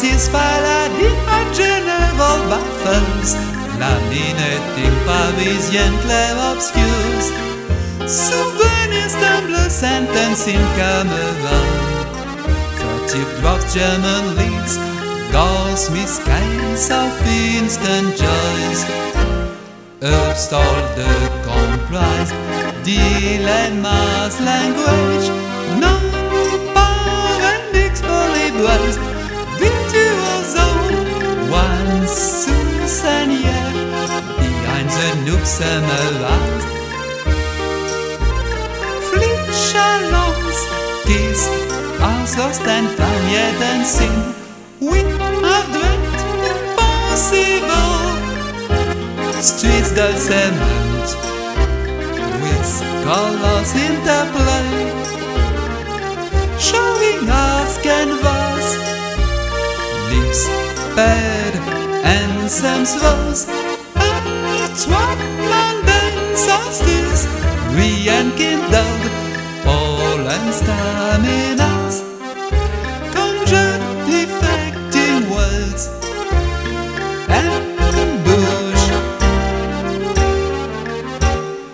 Francis Paladin à General Baffles, la minute parisienne clair-obscure. Souvenir stumble sentence in camera. Furtive dwarf German leads, gauze skies of instant joys. Upstall the comprise, dilemmas language, no paradox polybrust, virtuoso, one Susanier, behind the nooks and last. Fleet shallows, kiss, are lost and found yet unseen. We have dreamt impossible. Streets dull cement, with colors interplay, showing us canvas, lips paired, and some rose. Earth's what mundane solstice, rekindled, all and stamina.